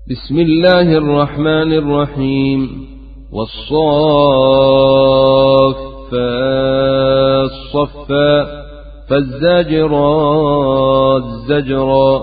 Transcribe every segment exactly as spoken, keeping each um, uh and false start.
بسم الله الرحمن الرحيم والصافات صفا فالزاجرات زجرا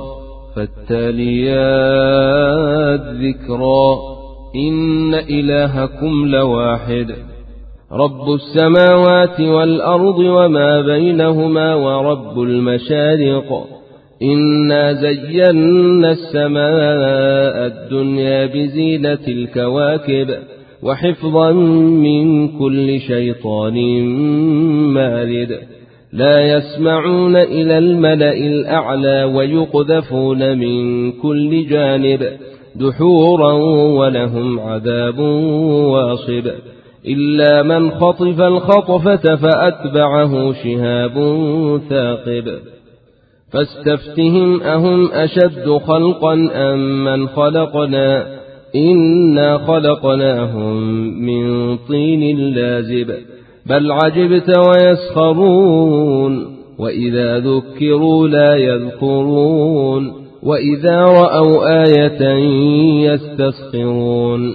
فالتاليات ذكرا إن إلهكم لواحد رب السماوات والأرض وما بينهما ورب المشارق إنا زينا السماء الدنيا بزينة الكواكب وحفظا من كل شيطان مارد لا يسمعون إلى الملأ الأعلى ويقذفون من كل جانب دحورا ولهم عذاب واصب إلا من خطف الخطفة فأتبعه شهاب ثاقب فاستفتهم أهم أشد خلقا أم من خلقنا إنا خلقناهم من طين لازب بل عجبت ويسخرون وإذا ذكروا لا يذكرون وإذا رأوا آية يستسخرون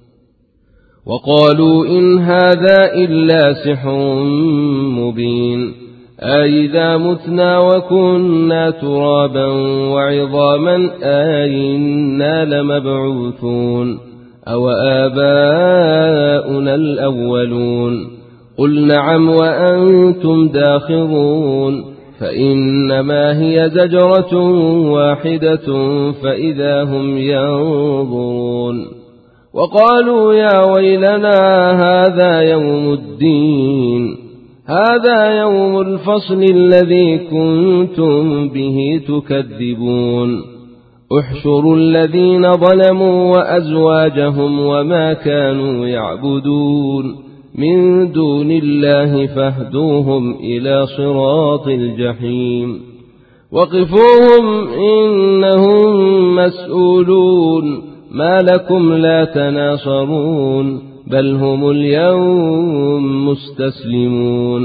وقالوا إن هذا إلا سحر مبين أئذا متنا وكنا ترابا وعظاما أئنا لمبعوثون أو آباؤنا الأولون قل نعم وأنتم داخرون فإنما هي زجرة واحدة فإذا هم ينظرون وقالوا يا ويلنا هذا يوم الدين هذا يوم الفصل الذي كنتم به تكذبون احشروا الذين ظلموا وأزواجهم وما كانوا يعبدون من دون الله فاهدوهم إلى صراط الجحيم وقفوهم إنهم مسؤولون ما لكم لا تناصرون بل هم اليوم مستسلمون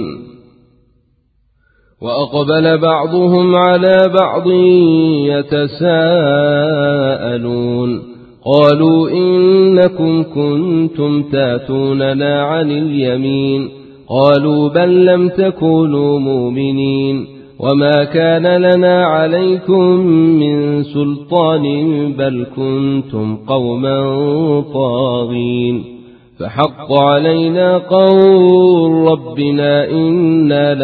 وأقبل بعضهم على بعض يتساءلون قالوا إنكم كنتم تاتوننا عن اليمين قالوا بل لم تكونوا مؤمنين وما كان لنا عليكم من سلطان بل كنتم قوما طاغين فحق علينا قول ربنا إنا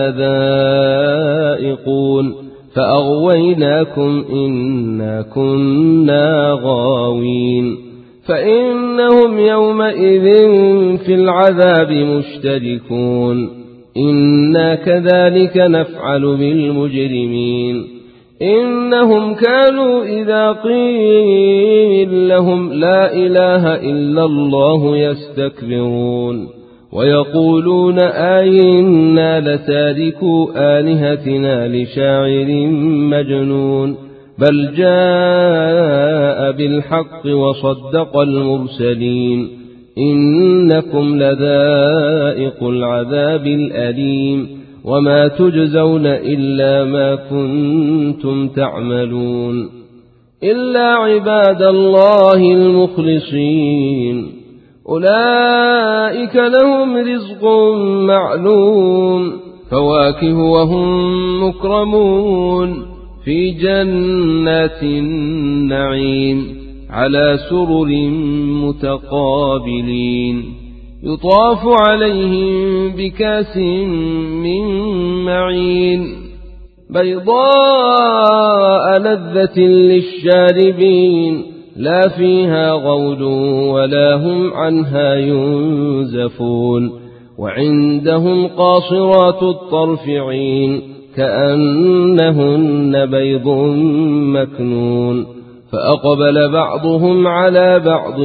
لذائقون فأغويناكم إنا كنا غاوين فإنهم يومئذ في العذاب مشتركون إنا كذلك نفعل بالمجرمين إنهم كانوا إذا قيل لهم لا إله إلا الله يستكبرون ويقولون آئنا لتاركوا آلهتنا لشاعر مجنون بل جاء بالحق وصدق المرسلين إنكم لذائق العذاب الأليم وما تجزون إلا ما كنتم تعملون إلا عباد الله المخلصين أولئك لهم رزق معلوم فواكه وهم مكرمون في جنات النعيم على سرر متقابلين يطاف عليهم بكاس من معين بيضاء لذة للشاربين لا فيها غول ولا هم عنها ينزفون وعندهم قاصرات الطرف عين كأنهن بيض مكنون فأقبل بعضهم على بعض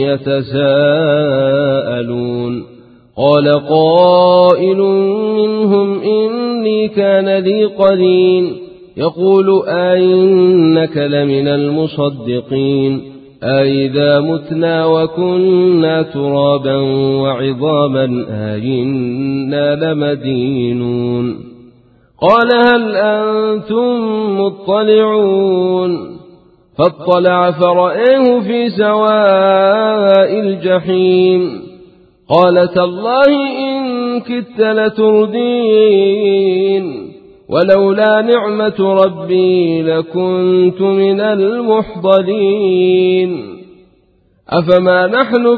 يتساءلون قال قائل منهم إني كان لي قرين يقول أئنك لمن المصدقين أئذا متنا وكنا ترابا وعظاما أئنا لمدينون قال هل أنتم مطلعون فاطلع فرآه في سواء الجحيم قال تالله إن كدت لتردين ولولا نعمة ربي لكنت من المحضرين أفما نحن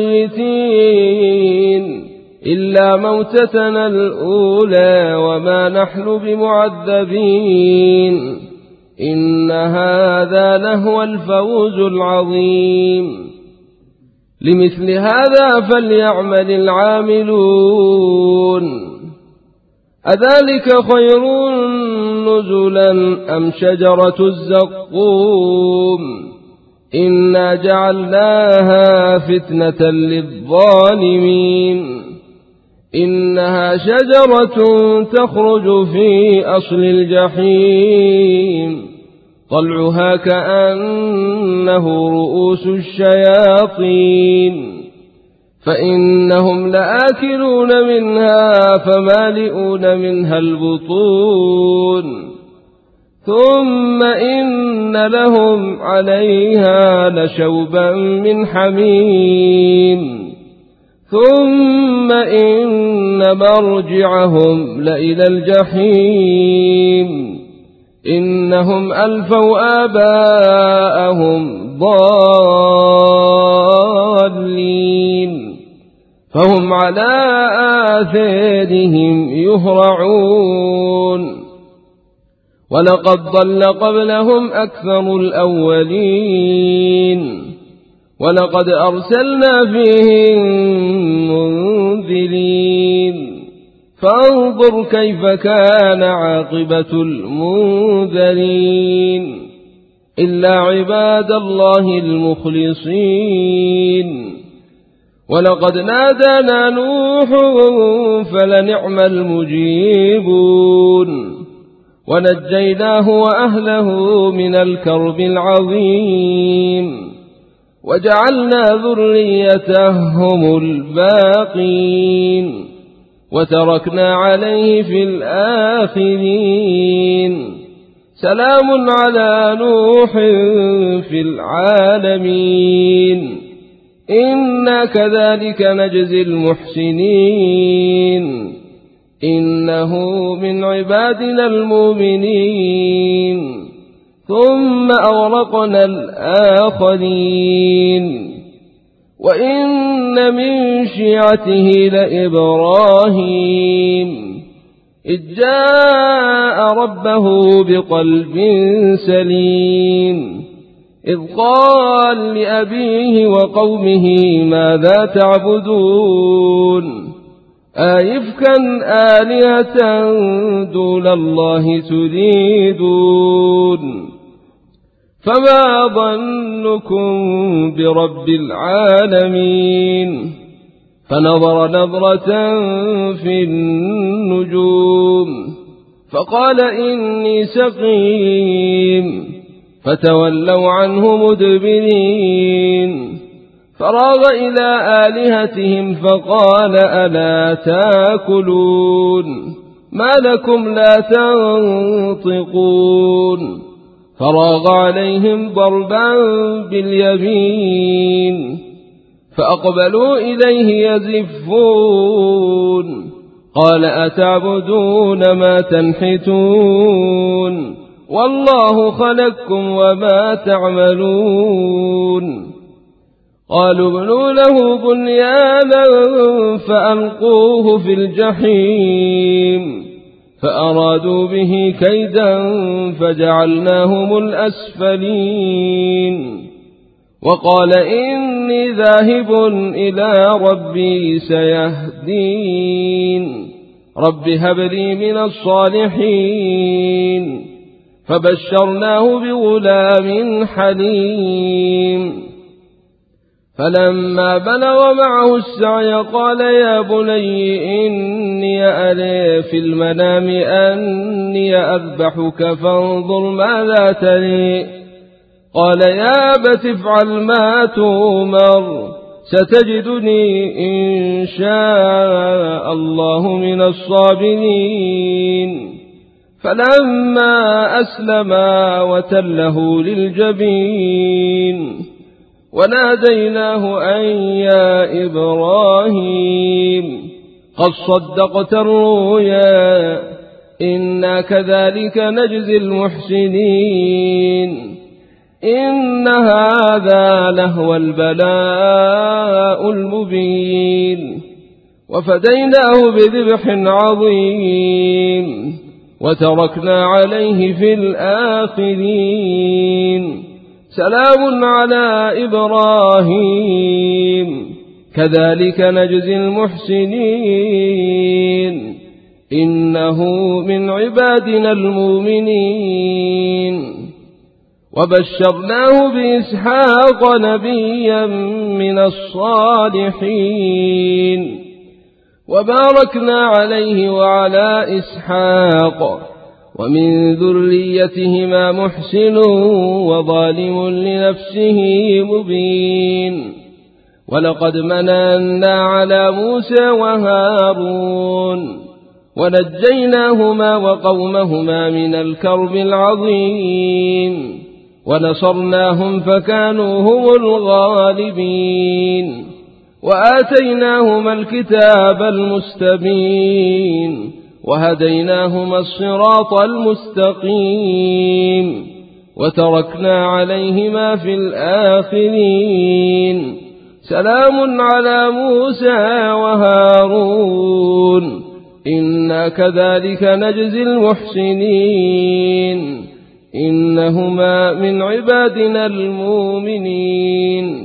بميتين إلا موتتنا الأولى وما نحن بمعذبين إن هذا لهو الفوز العظيم لمثل هذا فليعمل العاملون أذلك خير نزلا أم شجرة الزقوم إنا جعلناها فتنة للظالمين إنها شجرة تخرج في أصل الجحيم طلعها كأنه رؤوس الشياطين فإنهم لآكلون منها فمالئون منها البطون ثم إن لهم عليها لشوبا من حميم ثم إن مرجعهم لإلى الجحيم إنهم ألفوا آباءهم ضالين فهم على آثارهم يهرعون ولقد ضل قبلهم أكثر الأولين ولقد أرسلنا فيهم منذرين فانظر كيف كان عاقبة المنذرين إلا عباد الله المخلصين ولقد نادانا نوح فلنعم المجيبون ونجيناه وأهله من الكرب العظيم وجعلنا ذريته هم الباقين وتركنا عليه في الآخرين سلام على نوح في العالمين إنا كذلك نجزي المحسنين إنه من عبادنا المؤمنين ثم أغرقنا الآخرين وإن من شيعته لإبراهيم إذ جاء ربه بقلب سليم إذ قال لأبيه وقومه ماذا تعبدون أئفكا آلهة دون الله تريدون فما ظنكم برب العالمين فنظر نظرة في النجوم فقال إني سقيم فتولوا عنه مدبرين فراغ إلى آلهتهم فقال ألا تاكلون ما لكم لا تنطقون فراغ عليهم ضربا باليمين فأقبلوا إليه يزفون قال أتعبدون ما تنحتون والله خلقكم وما تعملون قالوا ابنوا له بنيانا فألقوه في الجحيم فأرادوا به كيدا فجعلناهم الأسفلين وقال إني ذاهب إلى ربي سيهدين رب هب لي من الصالحين فبشرناه بغلام حليم فلما بلغ معه السعي قال يا بني إني أرى في المنام أني أذبحك فانظر ماذا تري قال يا أبت افعل ما تؤمر ستجدني إن شاء الله من الصابرين فلما أسلما وتله للجبين وناديناه أن يا إبراهيم قد صدقت الرؤيا إنا كذلك نجزي المحسنين إن هذا لهو البلاء المبين وفديناه بذبح عظيم وتركنا عليه في الآخرين سلام على إبراهيم كذلك نجزي المحسنين إنه من عبادنا المؤمنين وبشرناه بإسحاق نبيا من الصالحين وباركنا عليه وعلى إسحاق ومن ذريتهما محسن وظالم لنفسه مبين ولقد مننا على موسى وهارون ونجيناهما وقومهما من الكرب العظيم ونصرناهم فكانوا هم الغالبين وآتيناهما الكتاب المستبين وهديناهما الصراط المستقيم وتركنا عليهما في الآخرين سلام على موسى وهارون إنا كذلك نجزي المحسنين إنهما من عبادنا المؤمنين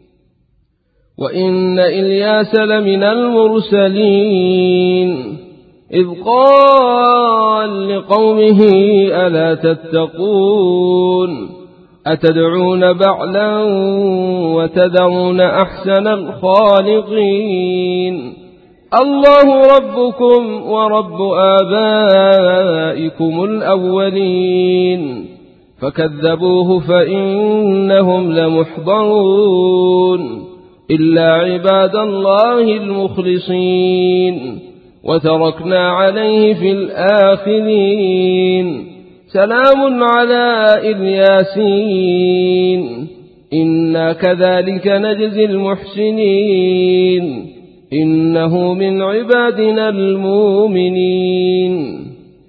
وإن إلياس لمن المرسلين إذ قال لقومه ألا تتقون أتدعون بعلا وتذرون أحسن الخالقين الله ربكم ورب آبائكم الأولين فكذبوه فإنهم لمحضرون إلا عباد الله المخلصين وتركنا عليه في الآخرين سلام على الياسين إنا كذلك نجزي المحسنين إنه من عبادنا المؤمنين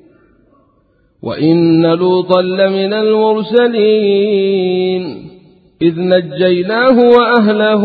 وإن لوطا لمن المرسلين إذ نجيناه وأهله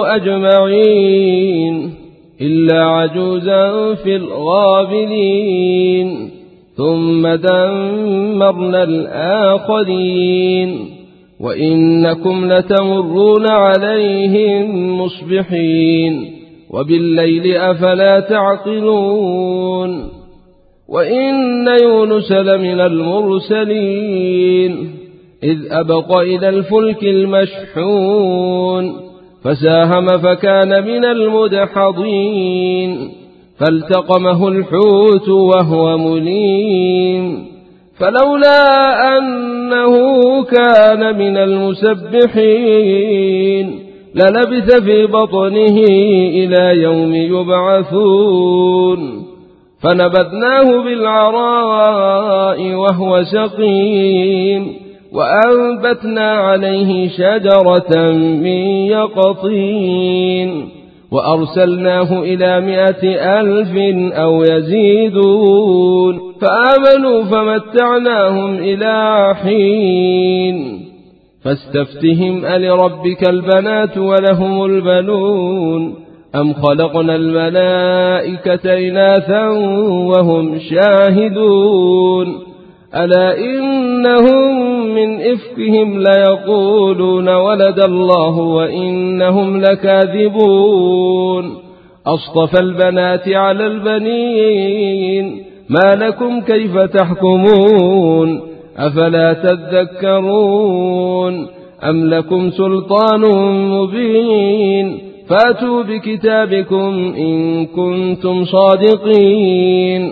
أجمعين إلا عجوزا في الغابرين ثم دمرنا الآخرين وإنكم لتمرون عليهم مصبحين وبالليل أفلا تعقلون وإن يونس لمن المرسلين إذ أبق إلى الفلك المشحون فساهم فكان من المدحضين فالتقمه الحوت وهو مليم فلولا أنه كان من المسبحين للبث في بطنه إلى يوم يبعثون فنبذناه بالعراء وهو سقيم وأنبتنا عليه شجرة من يقطين وأرسلناه إلى مائة ألف أو يزيدون فآمنوا فمتعناهم إلى حين فاستفتهم ألربك البنات ولهم البنون أم خلقنا الملائكة إناثا وهم شاهدون ألا إنهم من إفكهم ليقولون ولد الله وإنهم لكاذبون أصطفى البنات على البنين ما لكم كيف تحكمون أفلا تذكرون أم لكم سلطان مبين فاتوا بكتابكم إن كنتم صادقين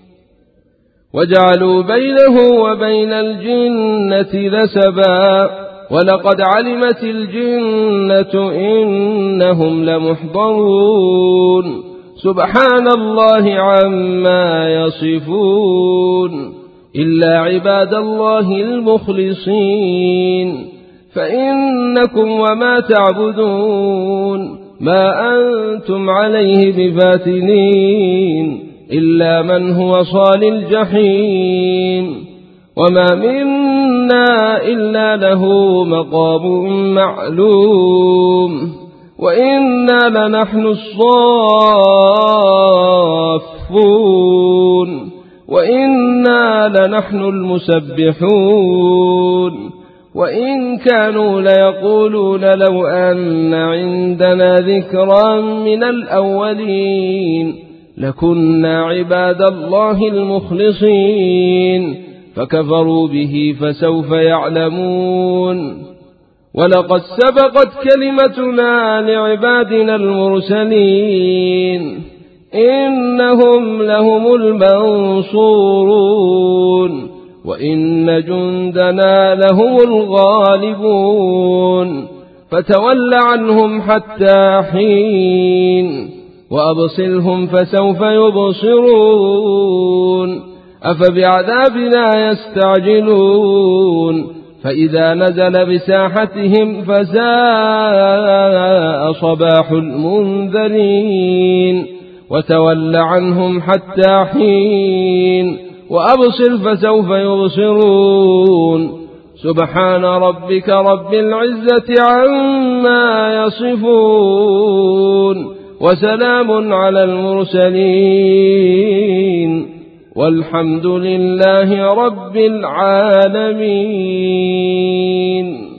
وجعلوا بينه وبين الجنة نسبا ولقد علمت الجنة إنهم لمحضرون سبحان الله عما يصفون إلا عباد الله المخلصين. فإنكم وما تعبدون ما أنتم عليه بفاتنين إلا من هو صال الجحيم. وما منا إلا له مقام معلوم وإنا لنحن الصافون وإنا لنحن المسبحون. وإن كانوا ليقولون لو أن عندنا ذكرا من الأولين لكنا عباد الله المخلصين فكفروا به فسوف يعلمون. ولقد سبقت كلمتنا لعبادنا المرسلين إنهم لهم المنصورون وإن جندنا لهم الغالبون. فتول عنهم حتى حين وأبصرهم فسوف يبصرون. أفبعذابنا يستعجلون فإذا نزل بساحتهم فساء صباح المنذرين. وتول عنهم حتى حين وأبصر فسوف يبصرون. سبحان ربك رب العزة عما يصفون وسلام على المرسلين والحمد لله رب العالمين.